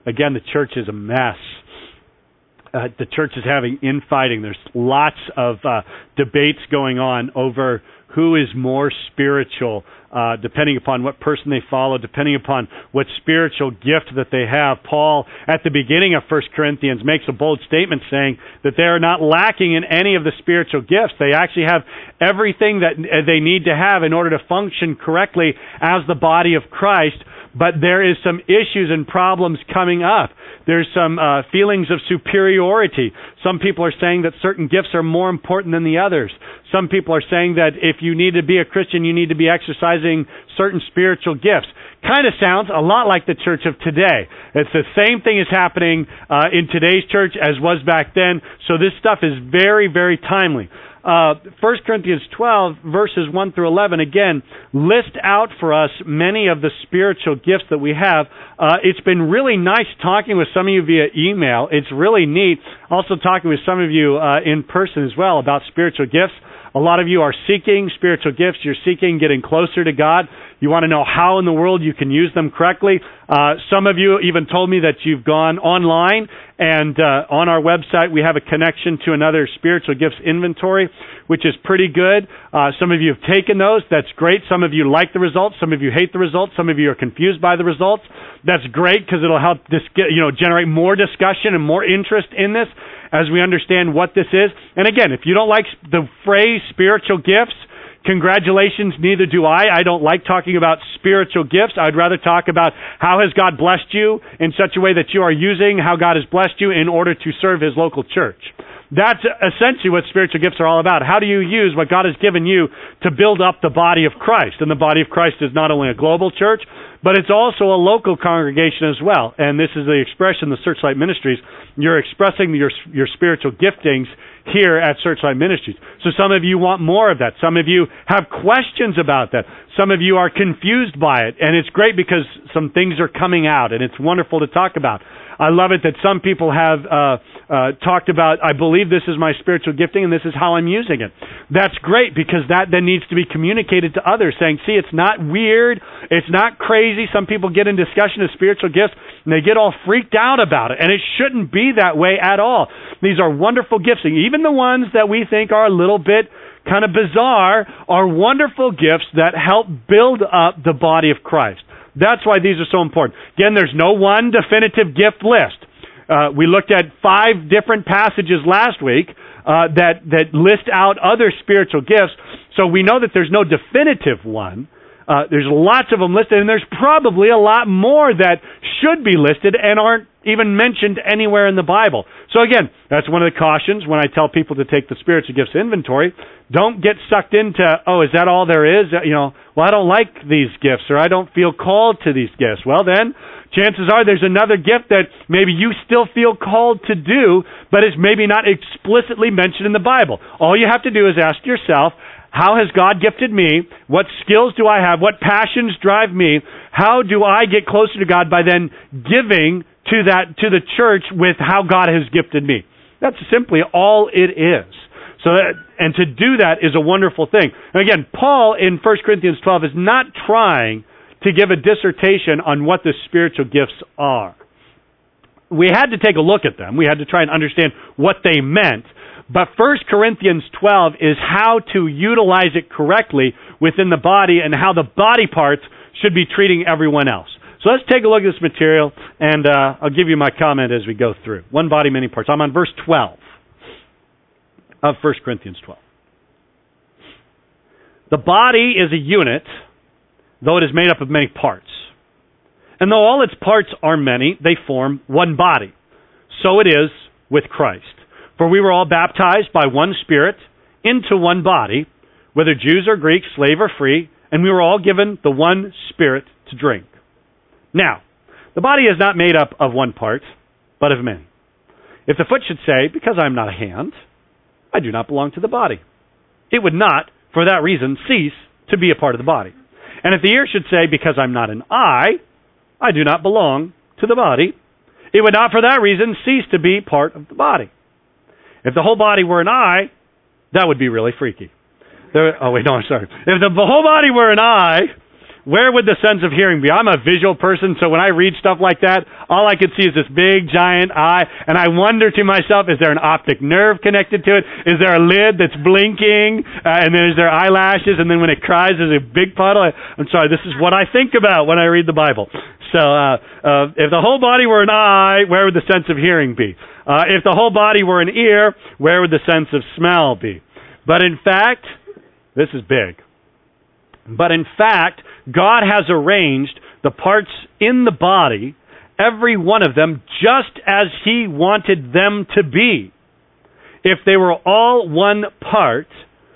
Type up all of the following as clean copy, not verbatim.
Again, the church is a mess. The church is having infighting. There's lots of debates going on over who is more spiritual, depending upon what person they follow, depending upon what spiritual gift that they have. Paul, at the beginning of 1 Corinthians, makes a bold statement saying that they are not lacking in any of the spiritual gifts. They actually have everything that they need to have in order to function correctly as the body of Christ. But there is some issues and problems coming up. There's some feelings of superiority. Some people are saying that certain gifts are more important than the others. Some people are saying that if you need to be a Christian, you need to be exercising certain spiritual gifts. Kind of sounds a lot like the church of today. It's the same thing is happening in today's church as was back then. So this stuff is very, very timely. 1 Corinthians 12, verses 1 through 11, again, list out for us many of the spiritual gifts that we have. It's been really nice talking with some of you via email. It's really neat also talking with some of you in person as well about spiritual gifts. A lot of you are seeking spiritual gifts. You're seeking getting closer to God. You want to know how in the world you can use them correctly. Some of you even told me that you've gone online, and on our website we have a connection to another spiritual gifts inventory, which is pretty good. Some of you have taken those. That's great. Some of you like the results. Some of you hate the results. Some of you are confused by the results. That's great because it'll help generate more discussion and more interest in this as we understand what this is. And again, if you don't like the phrase spiritual gifts, congratulations, neither do I. I don't like talking about spiritual gifts. I'd rather talk about how has God blessed you in such a way that you are using how God has blessed you in order to serve His local church. That's essentially what spiritual gifts are all about. How do you use what God has given you to build up the body of Christ? And the body of Christ is not only a global church, but it's also a local congregation as well. And this is the expression, the Searchlight Ministries. You're expressing your spiritual giftings here at Searchlight Ministries. So some of you want more of that. Some of you have questions about that. Some of you are confused by it. And it's great because some things are coming out, and it's wonderful to talk about. I love it that some people have talked about, I believe this is my spiritual gifting and this is how I'm using it. That's great because that then needs to be communicated to others, saying, see, it's not weird, it's not crazy. Some people get in discussion of spiritual gifts and they get all freaked out about it, and it shouldn't be that way at all. These are wonderful gifts. Even the ones that we think are a little bit kind of bizarre are wonderful gifts that help build up the body of Christ. That's why these are so important. Again, there's no one definitive gift list. We looked at 5 different passages last week that list out other spiritual gifts, so we know that there's no definitive one. There's lots of them listed, and there's probably a lot more that should be listed and aren't even mentioned anywhere in the Bible. So again, that's one of the cautions when I tell people to take the spiritual gifts inventory. Don't get sucked into, is that all there is? Well, I don't like these gifts, or I don't feel called to these gifts. Well then, chances are there's another gift that maybe you still feel called to do, but it's maybe not explicitly mentioned in the Bible. All you have to do is ask yourself, how has God gifted me? What skills do I have? What passions drive me? How do I get closer to God by then giving to the church with how God has gifted me? That's simply all it is. And to do that is a wonderful thing. And again, Paul in 1 Corinthians 12 is not trying to give a dissertation on what the spiritual gifts are. We had to take a look at them. We had to try and understand what they meant. But 1 Corinthians 12 is how to utilize it correctly within the body and how the body parts should be treating everyone else. So let's take a look at this material, and I'll give you my comment as we go through. One body, many parts. I'm on verse 12 of 1 Corinthians 12. The body is a unit, though it is made up of many parts. And though all its parts are many, they form one body. So it is with Christ. For we were all baptized by one Spirit into one body, whether Jews or Greeks, slave or free, and we were all given the one Spirit to drink. Now, the body is not made up of one part, but of many. If the foot should say, because I am not a hand, I do not belong to the body, it would not, for that reason, cease to be a part of the body. And if the ear should say, because I'm not an eye, I do not belong to the body, it would not, for that reason, cease to be part of the body. If the whole body were an eye, that would be really freaky. If the whole body were an eye, where would the sense of hearing be? I'm a visual person, so when I read stuff like that, all I could see is this big, giant eye, and I wonder to myself, is there an optic nerve connected to it? Is there a lid that's blinking? And then is there eyelashes? And then when it cries, there's a big puddle? I'm sorry, this is what I think about when I read the Bible. So if the whole body were an eye, where would the sense of hearing be? If the whole body were an ear, where would the sense of smell be? But in fact, this is big. But in fact, God has arranged the parts in the body, every one of them, just as He wanted them to be. If they were all one part,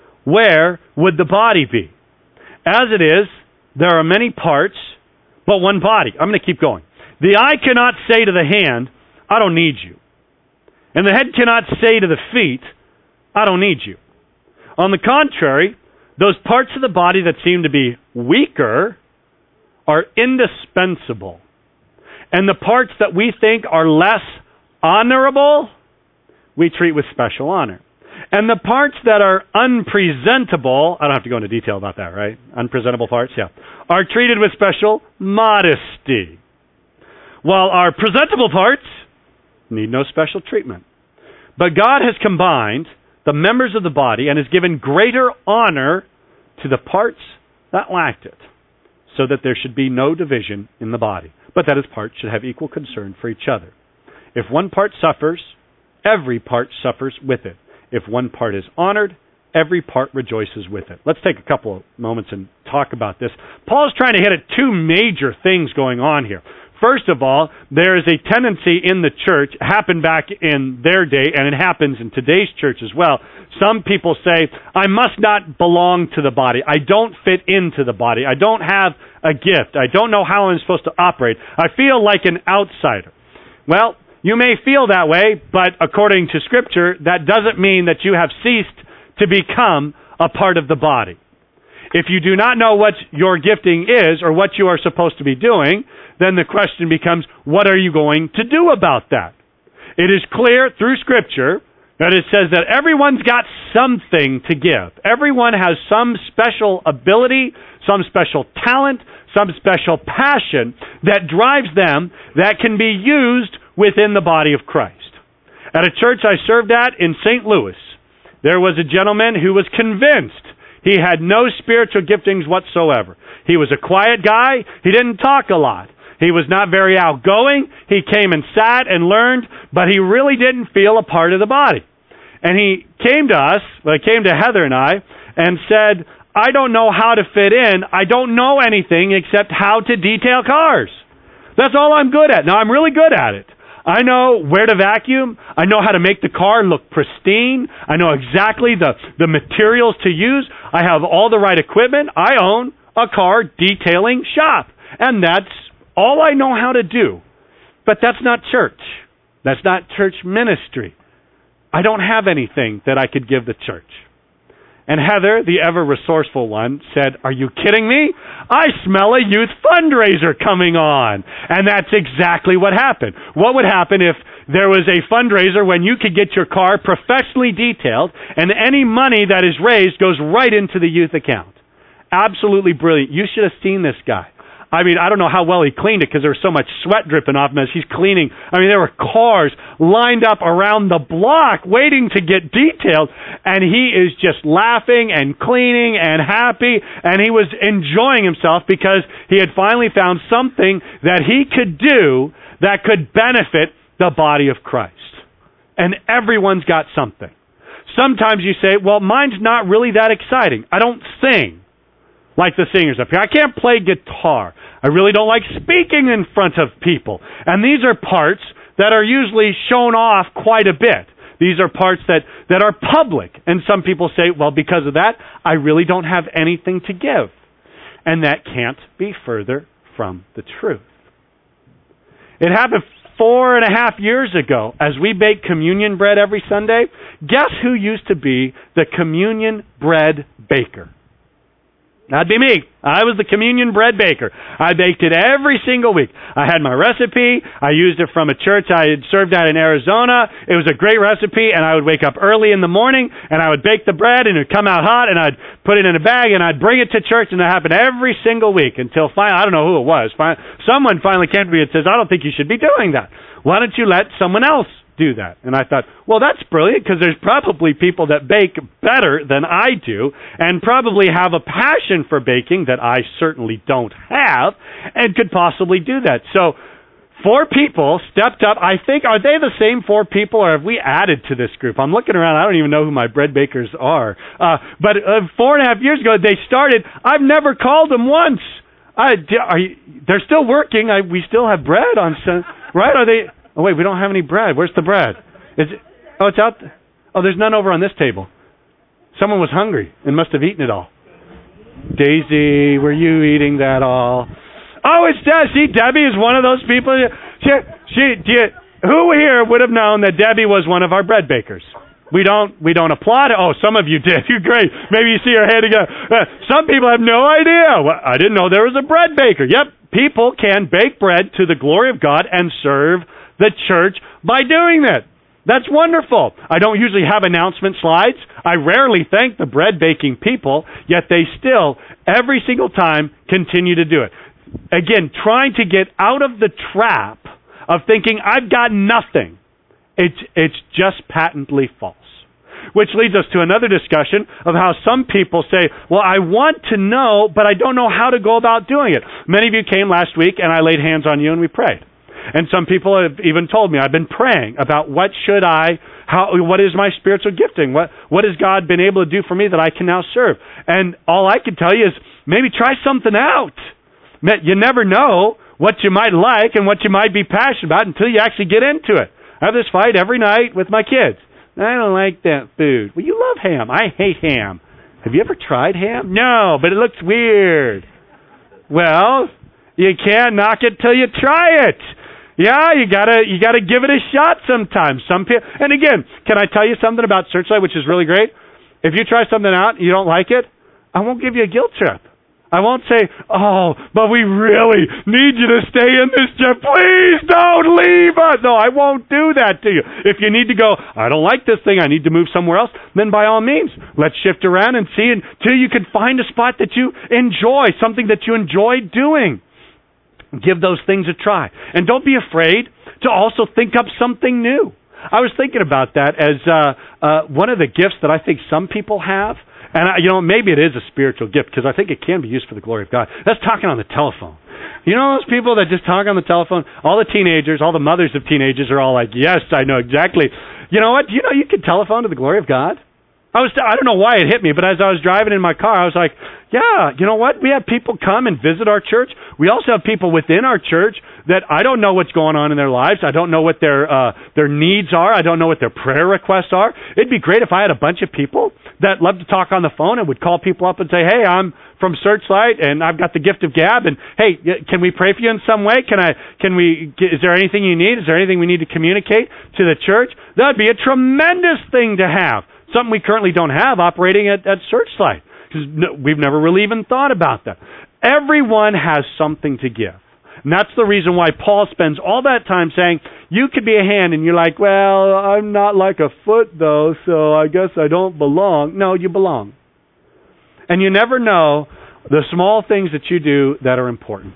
where would the body be? As it is, there are many parts, but one body. I'm going to keep going. The eye cannot say to the hand, I don't need you. And the head cannot say to the feet, I don't need you. On the contrary, those parts of the body that seem to be weaker are indispensable. And the parts that we think are less honorable, we treat with special honor. And the parts that are unpresentable, I don't have to go into detail about that, right? Unpresentable parts, yeah, are treated with special modesty. While our presentable parts need no special treatment. But God has combined the members of the body and has given greater honor to the parts that lacked it, so that there should be no division in the body, but that its parts should have equal concern for each other. If one part suffers, every part suffers with it. If one part is honored, every part rejoices with it. Let's take a couple of moments and talk about this. Paul's trying to hit at two major things going on here. First of all, there is a tendency in the church, happened back in their day, and it happens in today's church as well. Some people say, I must not belong to the body. I don't fit into the body. I don't have a gift. I don't know how I'm supposed to operate. I feel like an outsider. Well, you may feel that way, but according to Scripture, that doesn't mean that you have ceased to become a part of the body. If you do not know what your gifting is or what you are supposed to be doing, then the question becomes, what are you going to do about that? It is clear through Scripture that it says that everyone's got something to give. Everyone has some special ability, some special talent, some special passion that drives them that can be used within the body of Christ. At a church I served at in St. Louis, there was a gentleman who was convinced he had no spiritual giftings whatsoever. He was a quiet guy. He didn't talk a lot. He was not very outgoing. He came and sat and learned, but he really didn't feel a part of the body. And he came to us, came to Heather and I, and said, I don't know how to fit in. I don't know anything except how to detail cars. That's all I'm good at. Now, I'm really good at it. I know where to vacuum. I know how to make the car look pristine. I know exactly the materials to use. I have all the right equipment. I own a car detailing shop. And that's all I know how to do. But that's not church. That's not church ministry. I don't have anything that I could give the church. And Heather, the ever-resourceful one, said, are you kidding me? I smell a youth fundraiser coming on. And that's exactly what happened. What would happen if there was a fundraiser when you could get your car professionally detailed and any money that is raised goes right into the youth account? Absolutely brilliant. You should have seen this guy. I mean, I don't know how well he cleaned it because there was so much sweat dripping off him as he's cleaning. I mean, there were cars lined up around the block waiting to get detailed, and he is just laughing and cleaning and happy, and he was enjoying himself because he had finally found something that he could do that could benefit the body of Christ. And everyone's got something. Sometimes you say, well, mine's not really that exciting. I don't sing like the singers up here. I can't play guitar. I really don't like speaking in front of people. And these are parts that are usually shown off quite a bit. These are parts that are public. And some people say, well, because of that, I really don't have anything to give. And that can't be further from the truth. It happened 4.5 years ago as we bake communion bread every Sunday. Guess who used to be the communion bread baker? That'd be me. I was the communion bread baker. I baked it every single week. I had my recipe. I used it from a church I had served at in Arizona. It was a great recipe, and I would wake up early in the morning, and I would bake the bread, and it would come out hot, and I'd put it in a bag, and I'd bring it to church, and that happened every single week until finally, I don't know who it was, someone finally came to me and says, I don't think you should be doing that. Why don't you let someone else do that? And I thought, well, that's brilliant, because there's probably people that bake better than I do and probably have a passion for baking that I certainly don't have and could possibly do that. So 4 people stepped up. I think, are they the same 4 people, or have we added to this group? I'm looking around. I don't even know who my bread bakers are. But 4.5 years ago, they started. I've never called them once. They're still working. We still have bread on Sunday, right? Are they? Oh, wait, we don't have any bread. Where's the bread? It's out there. Oh, there's none over on this table. Someone was hungry and must have eaten it all. Daisy, were you eating that all? Oh, it's Debbie. See, Debbie is one of those people. Who here would have known that Debbie was one of our bread bakers? We don't applaud it. Oh, some of you did. Great. Maybe you see her head again. Some people have no idea. Well, I didn't know there was a bread baker. Yep, people can bake bread to the glory of God and serve the church by doing that. That's wonderful. I don't usually have announcement slides. I rarely thank the bread baking people, yet they still, every single time, continue to do it. Again, trying to get out of the trap of thinking, I've got nothing. It's just patently false. Which leads us to another discussion of how some people say, well, I want to know, but I don't know how to go about doing it. Many of you came last week, and I laid hands on you, and we prayed. And some people have even told me, I've been praying about what is my spiritual gifting? What has God been able to do for me that I can now serve? And all I can tell you is maybe try something out. You never know what you might like and what you might be passionate about until you actually get into it. I have this fight every night with my kids. I don't like that food. Well, you love ham. I hate ham. Have you ever tried ham? No, but it looks weird. Well, you can't knock it till you try it. Yeah, you gotta give it a shot sometimes. Some people, and again, can I tell you something about Searchlight, which is really great? If you try something out and you don't like it, I won't give you a guilt trip. I won't say, oh, but we really need you to stay in this job. Please don't leave us. No, I won't do that to you. If you need to go, I don't like this thing, I need to move somewhere else, then by all means, let's shift around and see until you can find a spot that you enjoy, something that you enjoy doing. Give those things a try. And don't be afraid to also think up something new. I was thinking about that as one of the gifts that I think some people have. And, maybe it is a spiritual gift because I think it can be used for the glory of God. That's talking on the telephone. You know those people that just talk on the telephone? All the teenagers, all the mothers of teenagers are all like, yes, I know exactly. You know what? Do you know you can telephone to the glory of God? I don't know why it hit me, but as I was driving in my car, I was like, yeah, you know what? We have people come and visit our church. We also have people within our church that I don't know what's going on in their lives. I don't know what their needs are. I don't know what their prayer requests are. It'd be great if I had a bunch of people that love to talk on the phone and would call people up and say, hey, I'm from Searchlight and I've got the gift of gab, and hey, can we pray for you in some way? Is there anything you need? Is there anything we need to communicate to the church? That'd be a tremendous thing to have. Something we currently don't have operating at Searchlight. Because we've never really even thought about that. Everyone has something to give. And that's the reason why Paul spends all that time saying, you could be a hand, and you're like, well, I'm not like a foot, though, so I guess I don't belong. No, you belong. And you never know the small things that you do that are important.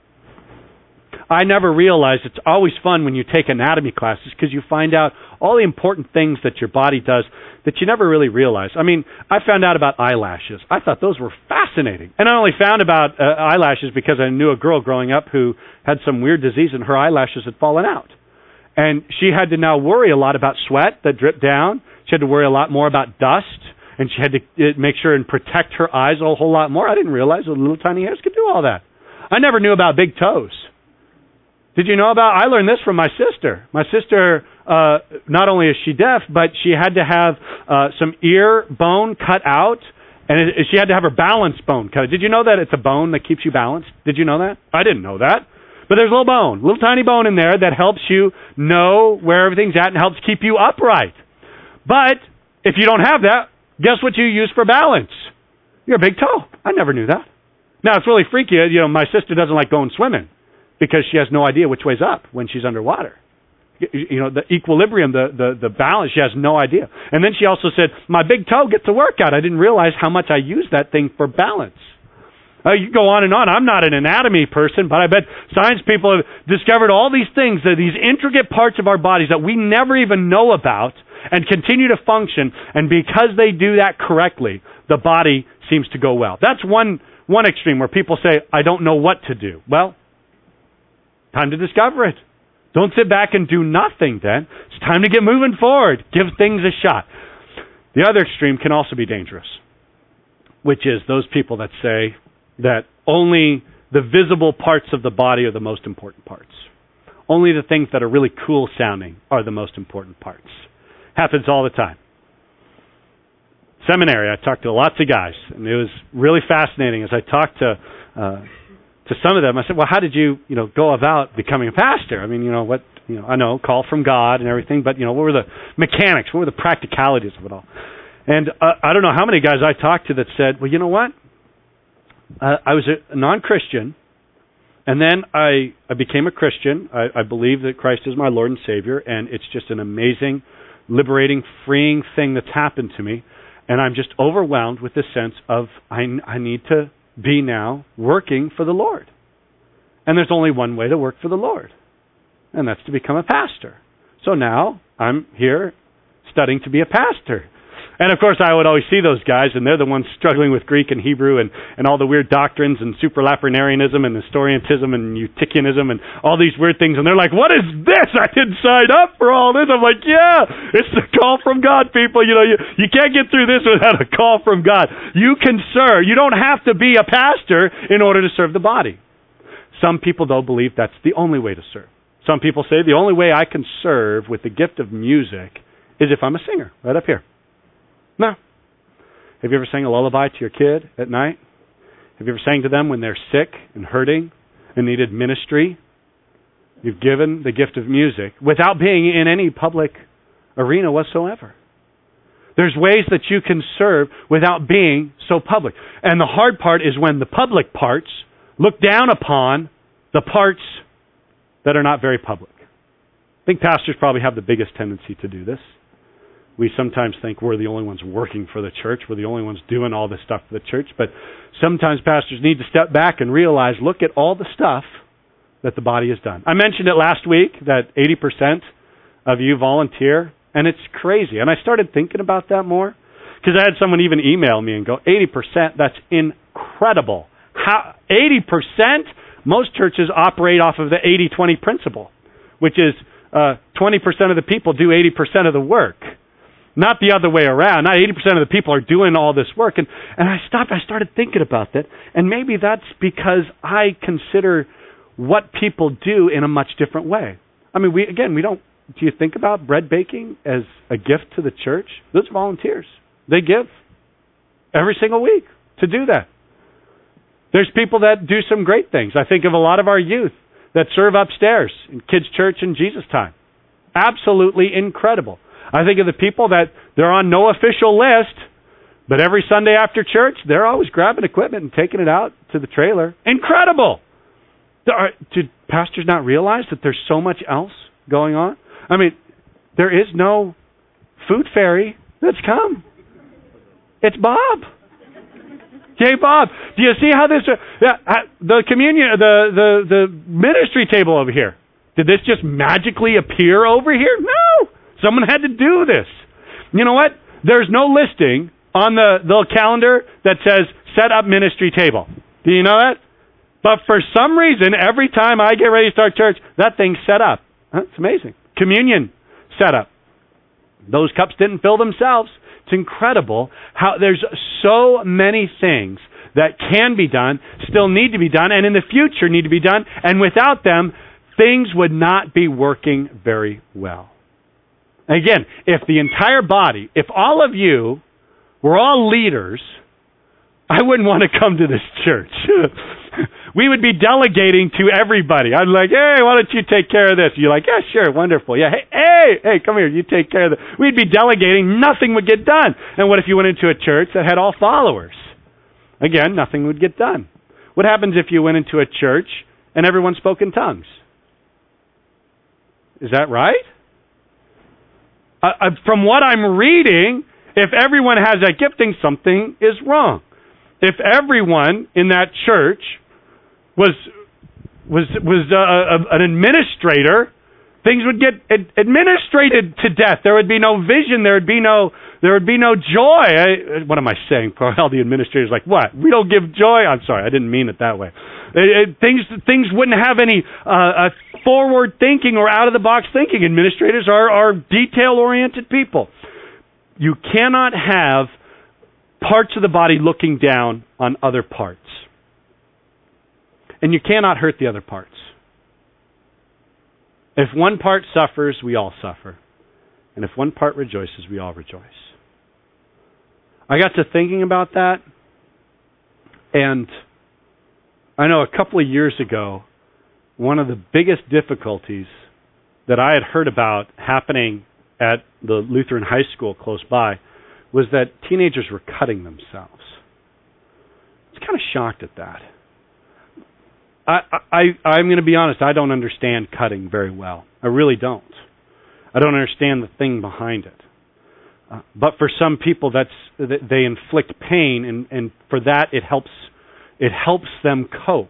I never realized it's always fun when you take anatomy classes because you find out all the important things that your body does that you never really realize. I mean, I found out about eyelashes. I thought those were fascinating. And I only found about eyelashes because I knew a girl growing up who had some weird disease and her eyelashes had fallen out. And she had to now worry a lot about sweat that dripped down. She had to worry a lot more about dust. And she had to make sure and protect her eyes a whole lot more. I didn't realize that little tiny hairs could do all that. I never knew about big toes. Did you know about, I learned this from my sister. My sister, not only is she deaf, but she had to have some ear bone cut out, and she had to have her balance bone cut. Did you know that it's a bone that keeps you balanced? Did you know that? I didn't know that. But there's a little bone, little tiny bone in there that helps you know where everything's at and helps keep you upright. But if you don't have that, guess what you use for balance? Your big toe. I never knew that. Now, it's really freaky. My sister doesn't like going swimming because she has no idea which way's up when she's underwater. The equilibrium, the balance, she has no idea. And then she also said, my big toe gets a workout. I didn't realize how much I use that thing for balance. You go on and on. I'm not an anatomy person, but I bet science people have discovered all these things, these intricate parts of our bodies that we never even know about and continue to function. And because they do that correctly, the body seems to go well. That's one extreme where people say, I don't know what to do. Well, time to discover it. Don't sit back and do nothing then. It's time to get moving forward. Give things a shot. The other extreme can also be dangerous, which is those people that say that only the visible parts of the body are the most important parts. Only the things that are really cool sounding are the most important parts. Happens all the time. Seminary, I talked to lots of guys, and it was really fascinating as I talked to some of them. I said, well, how did you go about becoming a pastor? I mean, I know, call from God and everything, but, what were the mechanics? What were the practicalities of it all? And I don't know how many guys I talked to that said, well, you know what? I was a non-Christian, and then I became a Christian. I believe that Christ is my Lord and Savior, and it's just an amazing, liberating, freeing thing that's happened to me. And I'm just overwhelmed with this sense of I need to be now working for the Lord. And there's only one way to work for the Lord, and that's to become a pastor. So now I'm here studying to be a pastor. And of course I would always see those guys, and they're the ones struggling with Greek and Hebrew and all the weird doctrines and supralaprenarianism and Nestorianism and Eutychianism and all these weird things. And they're like, what is this? I didn't sign up for all this. I'm like, yeah, it's the call from God, people. You can't get through this without a call from God. You can serve. You don't have to be a pastor in order to serve the body. Some people, though, believe that's the only way to serve. Some people say the only way I can serve with the gift of music is if I'm a singer, right up here. No. Have you ever sang a lullaby to your kid at night? Have you ever sang to them when they're sick and hurting and needed ministry? You've given the gift of music without being in any public arena whatsoever. There's ways that you can serve without being so public. And the hard part is when the public parts look down upon the parts that are not very public. I think pastors probably have the biggest tendency to do this. We sometimes think we're the only ones working for the church. We're the only ones doing all this stuff for the church. But sometimes pastors need to step back and realize, look at all the stuff that the body has done. I mentioned it last week that 80% of you volunteer, and it's crazy. And I started thinking about that more because I had someone even email me and go, 80%, that's incredible. How 80%? Most churches operate off of the 80-20 principle, which is 20% of the people do 80% of the work. Not the other way around. Not 80% of the people are doing all this work. And I started thinking about that. And maybe that's because I consider what people do in a much different way. I mean, we don't, do you think about bread baking as a gift to the church? Those are volunteers. They give every single week to do that. There's people that do some great things. I think of a lot of our youth that serve upstairs in kids' church in Jesus time. Absolutely incredible. I think of the people that they're on no official list, but every Sunday after church, they're always grabbing equipment and taking it out to the trailer. Incredible! Do pastors not realize that there's so much else going on? I mean, there is no food fairy that's come. It's Bob. Hey, Bob, do you see how this... the communion, the ministry table over here, did this just magically appear over here? No! Someone had to do this. You know what? There's no listing on the calendar that says, set up ministry table. Do you know that? But for some reason, every time I get ready to start church, that thing's set up. It's amazing. Communion set up. Those cups didn't fill themselves. It's incredible how there's so many things that can be done, still need to be done, and in the future need to be done. And without them, things would not be working very well. Again, if the entire body, if all of you were all leaders, I wouldn't want to come to this church. We would be delegating to everybody. I'm like, hey, why don't you take care of this? You're like, yeah, sure, wonderful. Yeah, hey, come here, you take care of this. We'd be delegating, nothing would get done. And what if you went into a church that had all followers? Again, nothing would get done. What happens if you went into a church and everyone spoke in tongues? Is that right? From what I'm reading, if everyone has that gifting, something is wrong. If everyone in that church was an administrator, things would get administrated to death. There would be no vision. There would be no joy. What am I saying? All the administrators are like, what? We don't give joy? I'm sorry, I didn't mean it that way. Things wouldn't have any forward thinking or out of the box thinking. Administrators are detail oriented people. You cannot have parts of the body looking down on other parts. And you cannot hurt the other parts. If one part suffers, we all suffer. And if one part rejoices, we all rejoice. I got to thinking about that, and I know a couple of years ago, one of the biggest difficulties that I had heard about happening at the Lutheran high school close by was that teenagers were cutting themselves. I was kind of shocked at that. I'm going to be honest, I don't understand cutting very well. I really don't. I don't understand the thing behind it. But for some people, they inflict pain, and for that it helps them cope.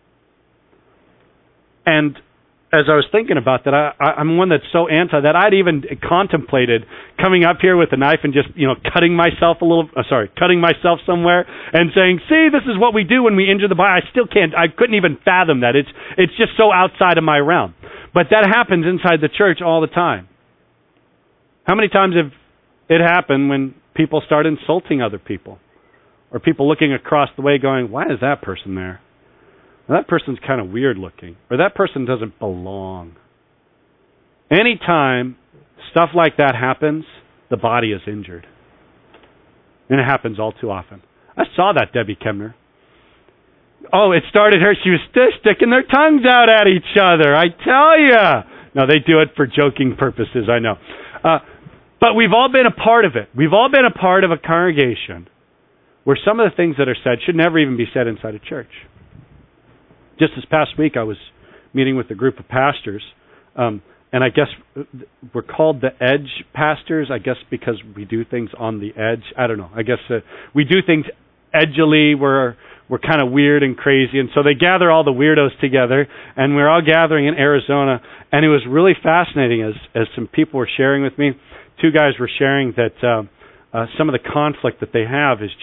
And as I was thinking about that, I'm one that's so anti that I'd even contemplated coming up here with a knife and just cutting myself somewhere and saying, "See, this is what we do when we injure the body." I couldn't even fathom that. It's just so outside of my realm. But that happens inside the church all the time. How many times have it happened when people start insulting other people, or people looking across the way going, "Why is that person there? Well, that person's kind of weird looking," or "That person doesn't belong." Anytime stuff like that happens, the body is injured. And it happens all too often. I saw that, Debbie Kemner. Oh, it started her. She was sticking their tongues out at each other. I tell you. No, they do it for joking purposes, I know. But we've all been a part of it. We've all been a part of a congregation where some of the things that are said should never even be said inside a church. Just this past week, I was meeting with a group of pastors, and I guess we're called the edge pastors, I guess because we do things on the edge. I don't know. I guess we do things edgily. We're kind of weird and crazy, and so they gather all the weirdos together, and we're all gathering in Arizona, and it was really fascinating as some people were sharing with me. Two guys were sharing that some of the conflict that they have is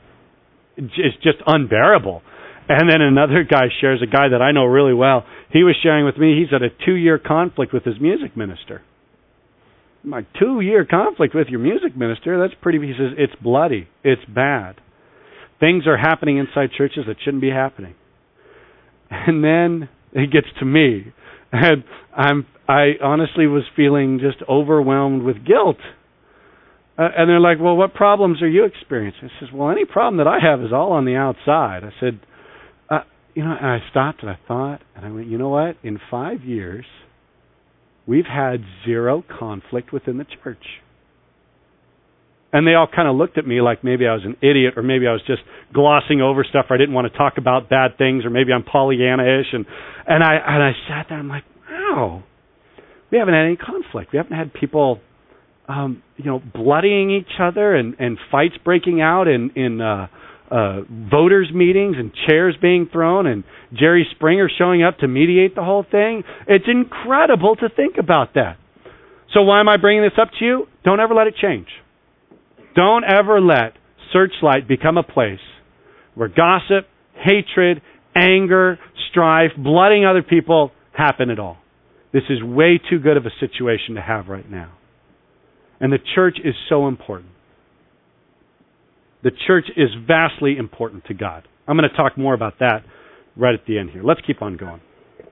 just unbearable. And then another guy shares, a guy that I know really well. He was sharing with me, he's had a 2-year conflict with his music minister. I'm like, 2-year conflict with your music minister? That's pretty, he says, it's bloody. It's bad. Things are happening inside churches that shouldn't be happening. And then it gets to me. And I honestly was feeling just overwhelmed with guilt. And they're like, "Well, what problems are you experiencing?" I says, "Well, any problem that I have is all on the outside." I said, and I stopped and I thought, and I went, you know what? In 5 years, we've had 0 conflict within the church. And they all kind of looked at me like maybe I was an idiot, or maybe I was just glossing over stuff, or I didn't want to talk about bad things, or maybe I'm Pollyanna-ish. And I sat there and I'm like, wow, we haven't had any conflict. We haven't had people, bloodying each other and fights breaking out in voters' meetings and chairs being thrown and Jerry Springer showing up to mediate the whole thing. It's incredible to think about that. So why am I bringing this up to you? Don't ever let it change. Don't ever let Searchlight become a place where gossip, hatred, anger, strife, blooding other people happen at all. This is way too good of a situation to have right now. And the church is so important. The church is vastly important to God. I'm going to talk more about that right at the end here. Let's keep on going.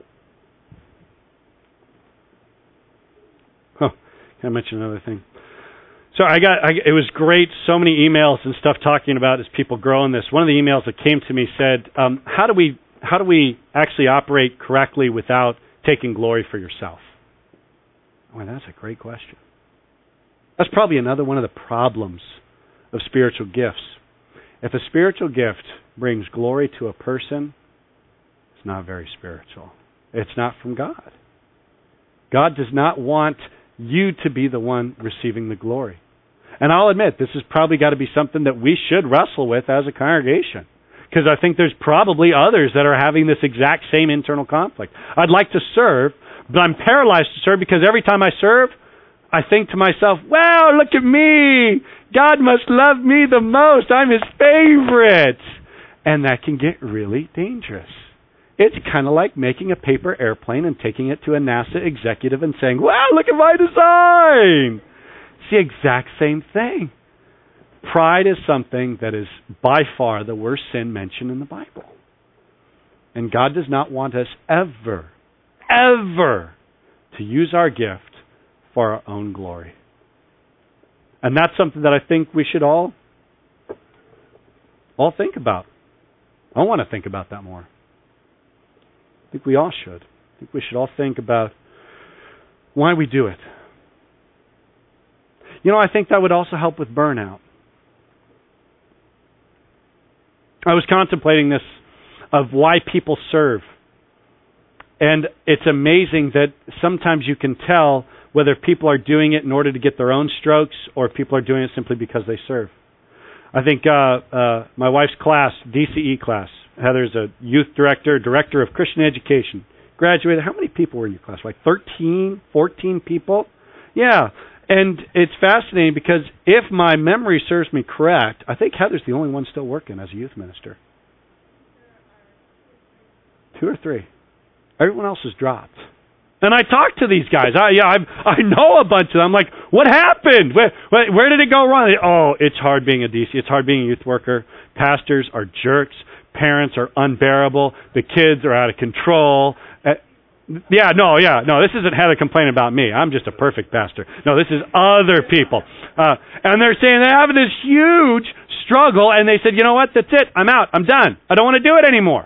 Can I mention another thing? So it was great, so many emails and stuff talking about as people grow in this. One of the emails that came to me said, how do we actually operate correctly without taking glory for yourself? Well, that's a great question. That's probably another one of the problems of spiritual gifts, If a spiritual gift brings glory to a person, it's not very spiritual. It's not from God. God does not want you to be the one receiving the glory. And I'll admit, this has probably got to be something that we should wrestle with as a congregation. Because I think there's probably others that are having this exact same internal conflict. I'd like to serve, but I'm paralyzed to serve because every time I serve, I think to myself, wow, look at me. God must love me the most. I'm His favorite. And that can get really dangerous. It's kind of like making a paper airplane and taking it to a NASA executive and saying, wow, look at my design. It's the exact same thing. Pride is something that is by far the worst sin mentioned in the Bible. And God does not want us ever to use our gift for our own glory. And that's something that I think we should all think about. I want to think about that more. I think we all should. I think we should all think about why we do it. I think that would also help with burnout. I was contemplating this of why people serve. And it's amazing that sometimes you can tell whether people are doing it in order to get their own strokes or people are doing it simply because they serve. I think my wife's class, DCE class, Heather's a youth director of Christian education. Graduated. How many people were in your class? Like 13, 14 people? Yeah. And it's fascinating because if my memory serves me correct, I think Heather's the only one still working as a youth minister. 2 or 3. Everyone else has dropped. And I talked to these guys. I know a bunch of them. I'm like, what happened? Where did it go wrong? Oh, it's hard being a DC. It's hard being a youth worker. Pastors are jerks. Parents are unbearable. The kids are out of control. No, this isn't Heather complaining about me. I'm just a perfect pastor. No, this is other people. And they're saying they're having this huge struggle, and they said, you know what, that's it. I'm out. I'm done. I don't want to do it anymore.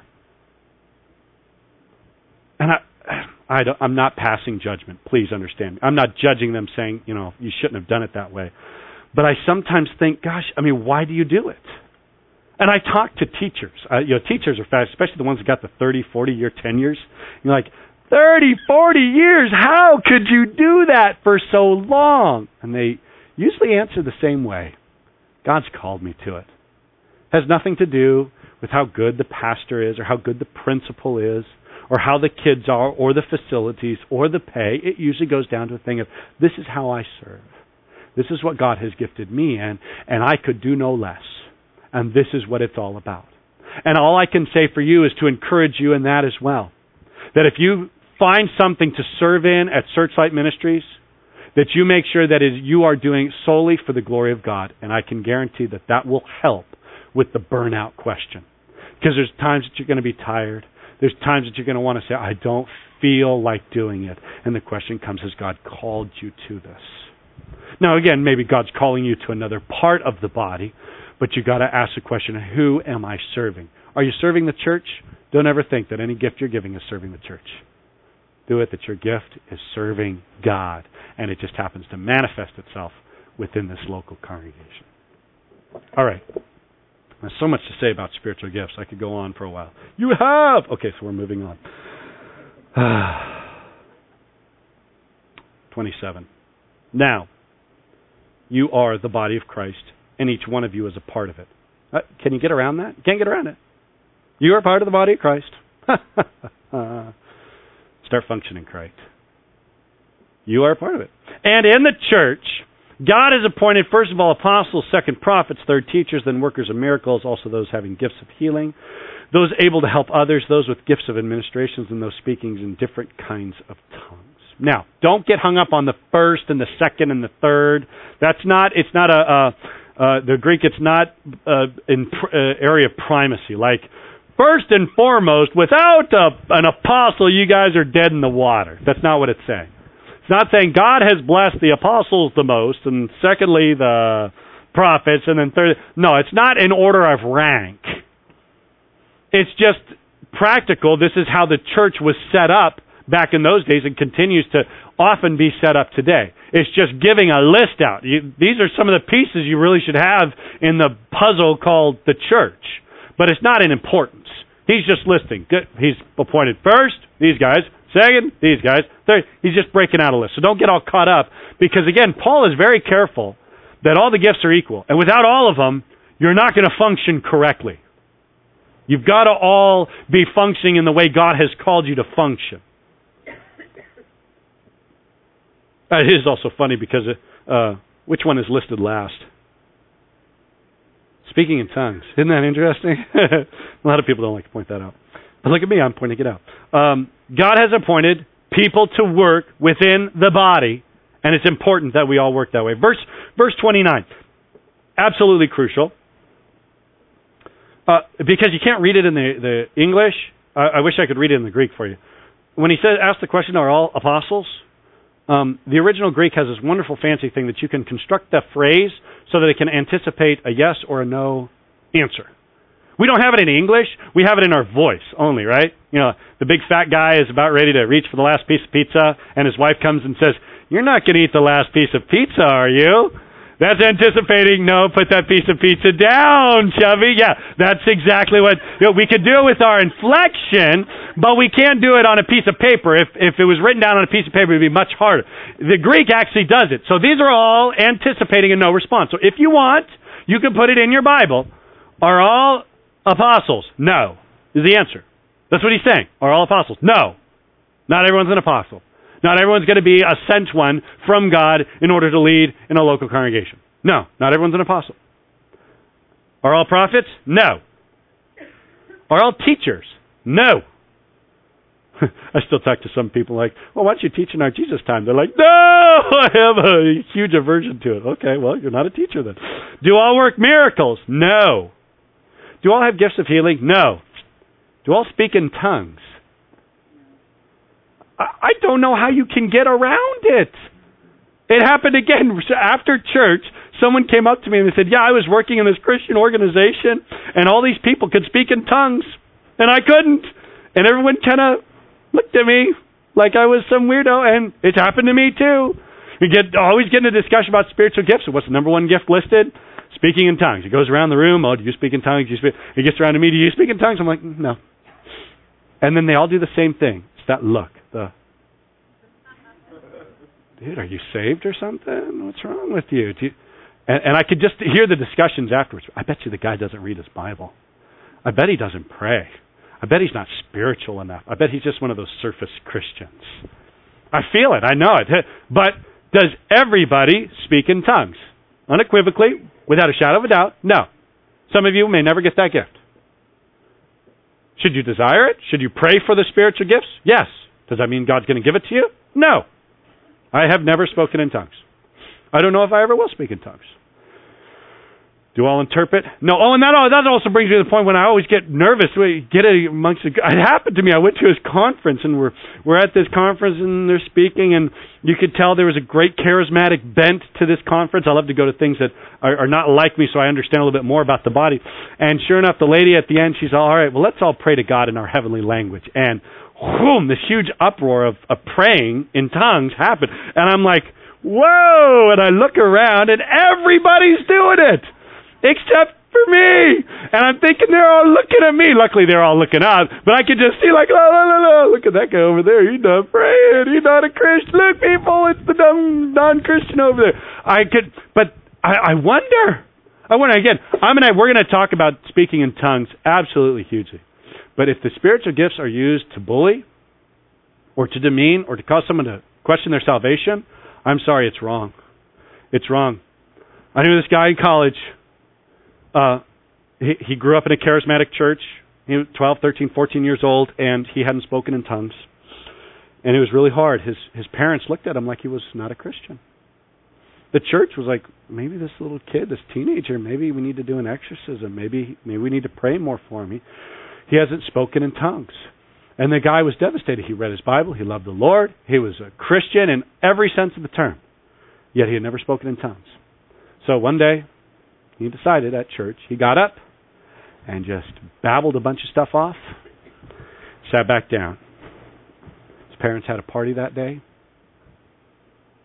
And I'm not passing judgment. Please understand me. I'm not judging them saying, you shouldn't have done it that way. But I sometimes think, gosh, why do you do it? And I talk to teachers. Teachers are fast, especially the ones that got the 30, 40-year tenures. You're like, 30, 40 years, how could you do that for so long? And they usually answer the same way. God's called me to it. It has nothing to do with how good the pastor is or how good the principal is or how the kids are or the facilities or the pay. It usually goes down to a thing of, this is how I serve. This is what God has gifted me in, and I could do no less. And this is what it's all about. And all I can say for you is to encourage you in that as well. That if you find something to serve in at Searchlight Ministries, that you make sure that you are doing solely for the glory of God. And I can guarantee that that will help with the burnout question. Because there's times that you're going to be tired. There's times that you're going to want to say, I don't feel like doing it. And the question comes, has God called you to this? Now, again, maybe God's calling you to another part of the body, but you've got to ask the question, who am I serving? Are you serving the church? Don't ever think that any gift you're giving is serving the church. Do it that your gift is serving God, and it just happens to manifest itself within this local congregation. All right. There's so much to say about spiritual gifts. I could go on for a while. You have! Okay, so we're moving on. 27. Now, you are the body of Christ, and each one of you is a part of it. Can you get around that? You can't get around it. You are part of the body of Christ. Start functioning correct. You are a part of it. And in the church, God has appointed, first of all, apostles, second, prophets, third, teachers, then workers of miracles, also those having gifts of healing, those able to help others, those with gifts of administrations, and those speaking in different kinds of tongues. Now, don't get hung up on the first and the second and the third. The Greek, it's not in area of primacy. Like, first and foremost, without an apostle, you guys are dead in the water. That's not what it's saying. It's not saying God has blessed the apostles the most, and secondly, the prophets, and then third. No, it's not in order of rank. It's just practical. This is how the church was set up back in those days and continues to often be set up today. It's just giving a list out. These are some of the pieces you really should have in the puzzle called the church. But it's not in importance. He's just listing. He's appointed first, these guys. Second, these guys. Third, he's just breaking out a list. So don't get all caught up. Because again, Paul is very careful that all the gifts are equal. And without all of them, you're not going to function correctly. You've got to all be functioning in the way God has called you to function. It is also funny because which one is listed last? Speaking in tongues. Isn't that interesting? A lot of people don't like to point that out. But look at me, I'm pointing it out. God has appointed people to work within the body, and it's important that we all work that way. Verse 29, absolutely crucial. Because you can't read it in the English. I wish I could read it in the Greek for you. When he asked the question, are all apostles? The original Greek has this wonderful fancy thing that you can construct the phrase so that it can anticipate a yes or a no answer. We don't have it in English. We have it in our voice only, right? You know, the big fat guy is about ready to reach for the last piece of pizza, and his wife comes and says, "You're not going to eat the last piece of pizza, are you?" That's anticipating, no, put that piece of pizza down, chubby. Yeah, that's exactly what, we could do it with our inflection, but we can't do it on a piece of paper. If it was written down on a piece of paper, it would be much harder. The Greek actually does it. So these are all anticipating a no response. So if you want, you can put it in your Bible. Are all apostles? No, is the answer. That's what he's saying. Are all apostles? No. Not everyone's an apostle. Not everyone's going to be a sent one from God in order to lead in a local congregation. No, not everyone's an apostle. Are all prophets? No. Are all teachers? No. I still talk to some people like, well, why don't you teach in our Jesus time? They're like, no, I have a huge aversion to it. Okay, well, you're not a teacher then. Do all work miracles? No. Do all have gifts of healing? No. Do all speak in tongues? I don't know how you can get around it. It happened again after church. Someone came up to me and they said, yeah, I was working in this Christian organization and all these people could speak in tongues and I couldn't. And everyone kind of looked at me like I was some weirdo, and it's happened to me too. You always get in a discussion about spiritual gifts. What's the number one gift listed? Speaking in tongues. It goes around the room. Oh, do you speak in tongues? It gets around to me. Do you speak in tongues? I'm like, no. And then they all do the same thing. It's that look. Dude, are you saved or something? What's wrong with you? And I could just hear the discussions afterwards. I bet you the guy doesn't read his Bible. I bet he doesn't pray. I bet he's not spiritual enough. I bet he's just one of those surface Christians. I feel it. I know it. But does everybody speak in tongues? Unequivocally, without a shadow of a doubt, no. Some of you may never get that gift. Should you desire it? Should you pray for the spiritual gifts? Yes. Does that mean God's going to give it to you? No. I have never spoken in tongues. I don't know if I ever will speak in tongues. Do all interpret? No. Oh, and that also brings me to the point when I always get nervous. It happened to me. I went to his conference, and we're at this conference, and they're speaking, and you could tell there was a great charismatic bent to this conference. I love to go to things that are not like me, so I understand a little bit more about the body. And sure enough, the lady at the end, she's all right, well, let's all pray to God in our heavenly language. And whoom, this huge uproar of praying in tongues happened. And I'm like, whoa! And I look around, and everybody's doing it, except for me. And I'm thinking they're all looking at me. Luckily, they're all looking out. But I could just see like, look at that guy over there. He's not praying. He's not a Christian. Look, people, it's the dumb non-Christian over there. I wonder again, we're going to talk about speaking in tongues absolutely hugely. But if the spiritual gifts are used to bully or to demean or to cause someone to question their salvation, I'm sorry, it's wrong. It's wrong. I knew this guy in college. He grew up in a charismatic church. He was 12, 13, 14 years old, and he hadn't spoken in tongues. And it was really hard. His parents looked at him like he was not a Christian. The church was like, maybe this little kid, this teenager, maybe we need to do an exorcism. Maybe we need to pray more for him. He hasn't spoken in tongues. And the guy was devastated. He read his Bible. He loved the Lord. He was a Christian in every sense of the term. Yet he had never spoken in tongues. So one day, he decided at church, he got up and just babbled a bunch of stuff off, sat back down. His parents had a party that day.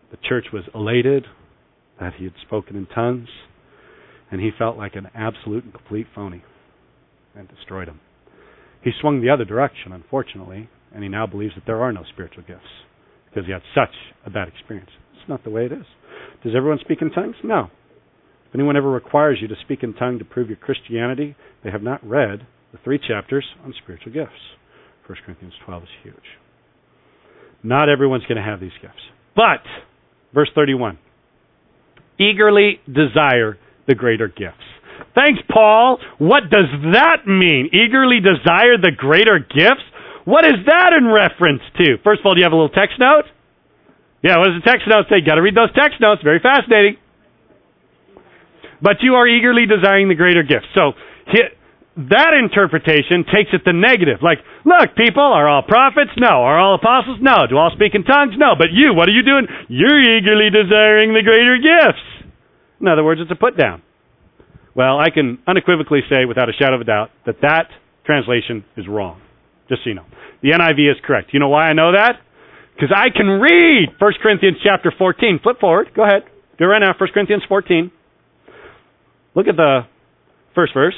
The church was elated that he had spoken in tongues, and he felt like an absolute and complete phony and destroyed him. He swung the other direction, unfortunately, and he now believes that there are no spiritual gifts because he had such a bad experience. It's not the way it is. Does everyone speak in tongues? No. If anyone ever requires you to speak in tongue to prove your Christianity, they have not read the 3 chapters on spiritual gifts. 1 Corinthians 12 is huge. Not everyone's going to have these gifts. But, verse 31, eagerly desire the greater gifts. Thanks, Paul. What does that mean? Eagerly desire the greater gifts? What is that in reference to? First of all, do you have a little text note? Yeah, what does the text note say? Got to read those text notes. Very fascinating. But you are eagerly desiring the greater gifts. So, that interpretation takes it the negative. Like, look, people, are all prophets? No. Are all apostles? No. Do all speak in tongues? No. But you, what are you doing? You're eagerly desiring the greater gifts. In other words, it's a put down. Well, I can unequivocally say without a shadow of a doubt that that translation is wrong. Just so you know. The NIV is correct. You know why I know that? Because I can read 1 Corinthians chapter 14. Flip forward. Go ahead. Do it right now. 1 Corinthians 14. Look at the first verse.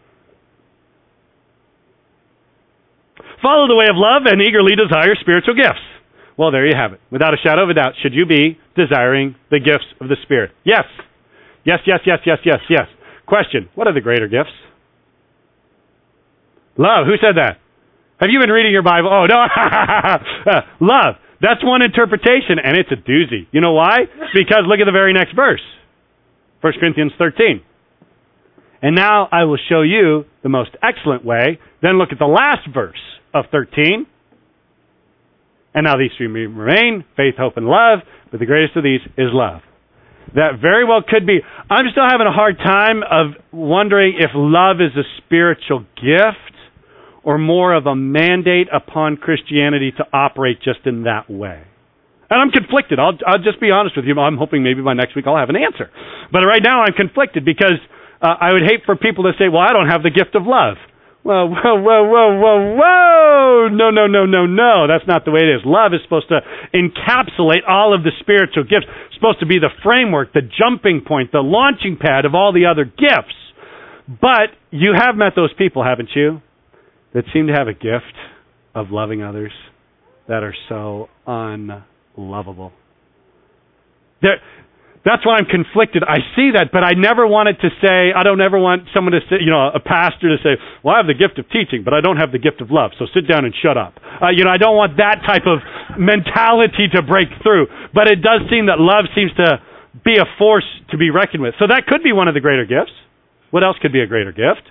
Follow the way of love and eagerly desire spiritual gifts. Well, there you have it. Without a shadow of a doubt, should you be desiring the gifts of the Spirit? Yes. Yes, yes, yes, yes, yes, yes. Question, what are the greater gifts? Love. Who said that? Have you been reading your Bible? Oh, no. Love. That's one interpretation, and it's a doozy. You know why? Because look at the very next verse. 1 Corinthians 13. And now I will show you the most excellent way. Then look at the last verse of 13. And now these 3 remain, faith, hope, and love, but the greatest of these is love. That very well could be. I'm still having a hard time of wondering if love is a spiritual gift or more of a mandate upon Christianity to operate just in that way. And I'm conflicted. I'll just be honest with you. I'm hoping maybe by next week I'll have an answer. But right now I'm conflicted because I would hate for people to say, well, I don't have the gift of love. Well, whoa. No. That's not the way it is. Love is supposed to encapsulate all of the spiritual gifts. It's supposed to be the framework, the jumping point, the launching pad of all the other gifts. But you have met those people, haven't you, that seem to have a gift of loving others that are so unlovable. That's why I'm conflicted. I see that, but I never wanted to say, I don't ever want someone to say, a pastor to say, well, I have the gift of teaching, but I don't have the gift of love, so sit down and shut up. I don't want that type of mentality to break through. But it does seem that love seems to be a force to be reckoned with. So that could be one of the greater gifts. What else could be a greater gift?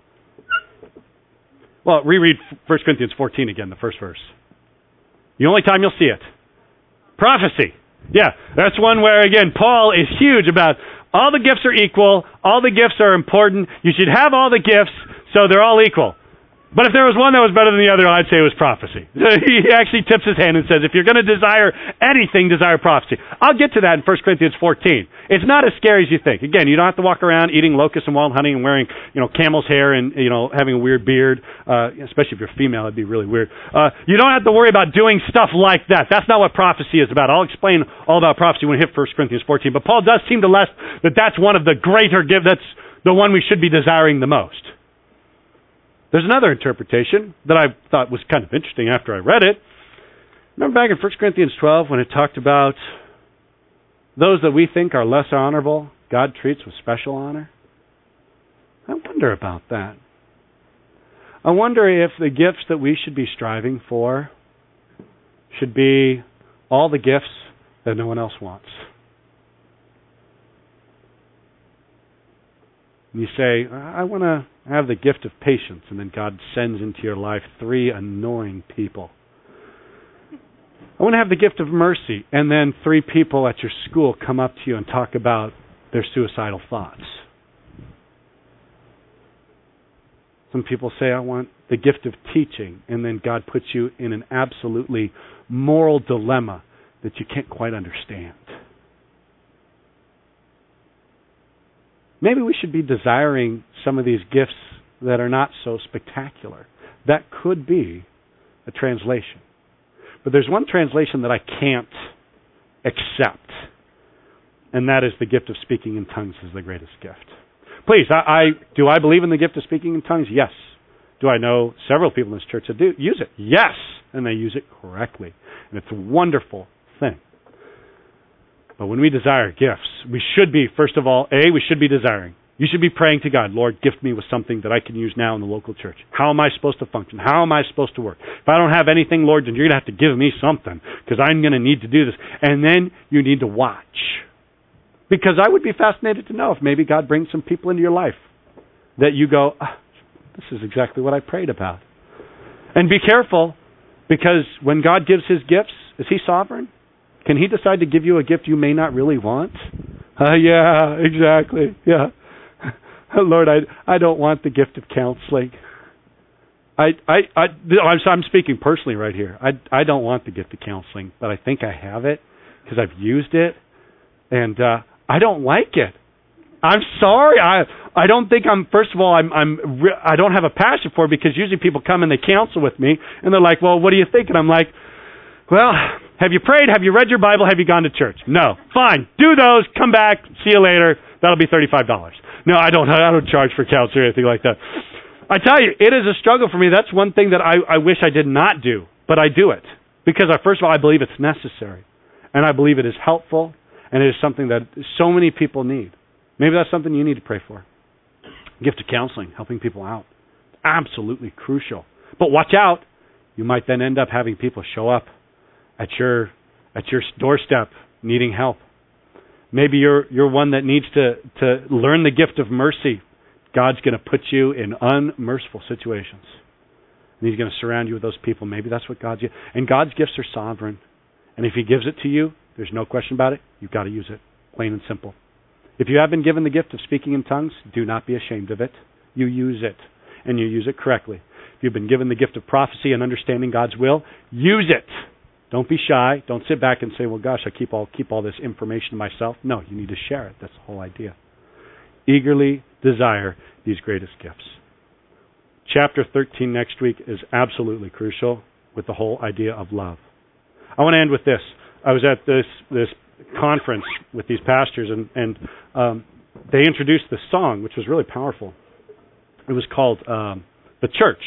Well, reread 1 Corinthians 14 again, the first verse. The only time you'll see it. Prophecy. Yeah, that's one where, again, Paul is huge about all the gifts are equal, all the gifts are important, you should have all the gifts, so they're all equal. But if there was one that was better than the other, I'd say it was prophecy. He actually tips his hand and says, if you're going to desire anything, desire prophecy. I'll get to that in 1 Corinthians 14. It's not as scary as you think. Again, you don't have to walk around eating locusts and wild honey and wearing, camel's hair and, having a weird beard. Especially if you're female, it'd be really weird. You don't have to worry about doing stuff like that. That's not what prophecy is about. I'll explain all about prophecy when we hit 1 Corinthians 14. But Paul does seem to less that that's one of the greater gifts. That's the one we should be desiring the most. There's another interpretation that I thought was kind of interesting after I read it. Remember back in 1 Corinthians 12 when it talked about those that we think are less honorable, God treats with special honor? I wonder about that. I wonder if the gifts that we should be striving for should be all the gifts that no one else wants. You say, I want to have the gift of patience, and then God sends into your life 3 annoying people. I want to have the gift of mercy, and then 3 people at your school come up to you and talk about their suicidal thoughts. Some people say, I want the gift of teaching, and then God puts you in an absolutely moral dilemma that you can't quite understand. Maybe we should be desiring some of these gifts that are not so spectacular. That could be a translation. But there's one translation that I can't accept. And that is the gift of speaking in tongues is the greatest gift. Please, do I believe in the gift of speaking in tongues? Yes. Do I know several people in this church that do use it? Yes. And they use it correctly. And it's a wonderful thing. But when we desire gifts, we should be, first of all, we should be desiring. You should be praying to God, Lord, gift me with something that I can use now in the local church. How am I supposed to function? How am I supposed to work? If I don't have anything, Lord, then you're going to have to give me something because I'm going to need to do this. And then you need to watch. Because I would be fascinated to know if maybe God brings some people into your life that you go, this is exactly what I prayed about. And be careful, because when God gives his gifts, is he sovereign? Can he decide to give you a gift you may not really want? Yeah, exactly. Yeah. Lord, I don't want the gift of counseling. I'm speaking personally right here. I don't want the gift of counseling, but I think I have it because I've used it, and I don't like it. I'm sorry. I don't think I'm. First of all, I don't have a passion for it because usually people come and they counsel with me, and they're like, "Well, what do you think?" And I'm like, "Well, have you prayed? Have you read your Bible? Have you gone to church?" No. Fine. Do those. Come back. See you later. That'll be $35. No, I don't charge for counseling or anything like that. I tell you, it is a struggle for me. That's one thing that I wish I did not do, but I do it because first of all, I believe it's necessary, and I believe it is helpful, and it is something that so many people need. Maybe that's something you need to pray for. Gift of counseling, helping people out, absolutely crucial. But watch out, you might then end up having people show up at your doorstep needing help. Maybe you're one that needs to learn the gift of mercy. God's going to put you in unmerciful situations. And he's going to surround you with those people. Maybe that's what God's gives. And God's gifts are sovereign. And if he gives it to you, there's no question about it. You've got to use it. Plain and simple. If you have been given the gift of speaking in tongues, do not be ashamed of it. You use it. And you use it correctly. If you've been given the gift of prophecy and understanding God's will, use it. Don't be shy. Don't sit back and say, well, gosh, I keep all this information to myself. No, you need to share it. That's the whole idea. Eagerly desire these greatest gifts. Chapter 13 next week is absolutely crucial with the whole idea of love. I want to end with this. I was at this conference with these pastors, and they introduced this song, which was really powerful. It was called The Church.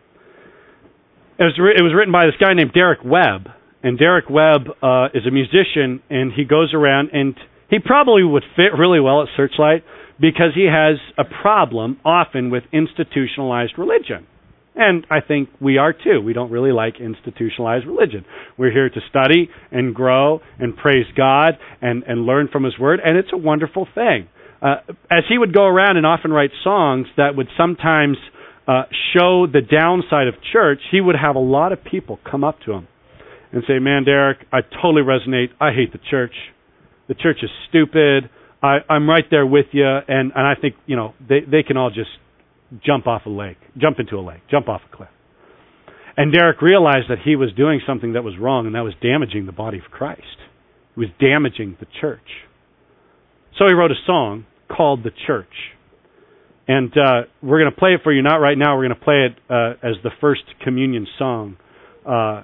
It was written by this guy named Derek Webb. And Derek Webb is a musician, and he goes around, and he probably would fit really well at Searchlight because he has a problem often with institutionalized religion. And I think we are too. We don't really like institutionalized religion. We're here to study and grow and praise God and learn from his word, and it's a wonderful thing. As he would go around and often write songs that would sometimes show the downside of church, he would have a lot of people come up to him and say, man, Derek, I totally resonate. I hate the church. The church is stupid. I'm right there with you, and I think, they can all just jump into a lake, jump off a cliff. And Derek realized that he was doing something that was wrong, and that was damaging the body of Christ. It was damaging the church. So he wrote a song called The Church. And we're going to play it for you, not right now. We're going to play it as the first communion song. I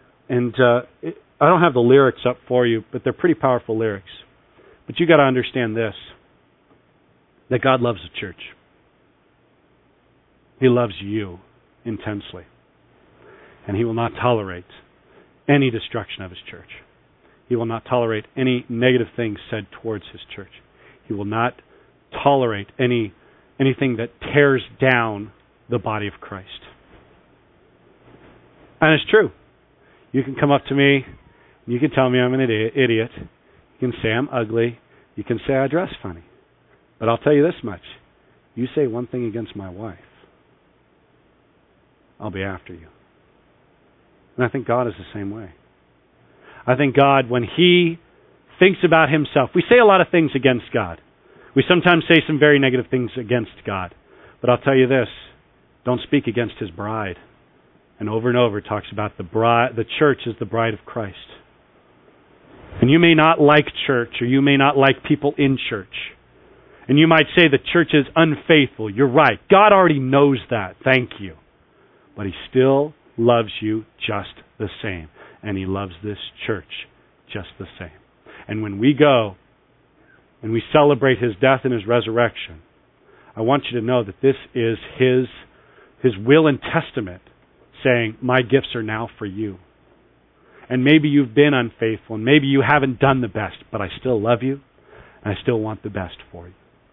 don't have the lyrics up for you, but they're pretty powerful lyrics. But you got to understand this, that God loves the church. He loves you intensely. And he will not tolerate any destruction of his church. He will not tolerate any negative things said towards his church. He will not tolerate anything that tears down the body of Christ. And it's true. You can come up to me, you can tell me I'm an idiot. You can say I'm ugly. You can say I dress funny. But I'll tell you this much. You say one thing against my wife, I'll be after you. And I think God is the same way. I think God, when he thinks about himself, we say a lot of things against God. We sometimes say some very negative things against God. But I'll tell you this, don't speak against his bride. And over it talks about the bride. The church is the bride of Christ. And you may not like church, or you may not like people in church. And you might say the church is unfaithful. You're right. God already knows that. Thank you. But he still loves you just the same. And he loves this church just the same. And when we go and we celebrate his death and his resurrection, I want you to know that this is his will and testament saying, my gifts are now for you. And maybe you've been unfaithful, and maybe you haven't done the best, but I still love you, and I still want the best for you.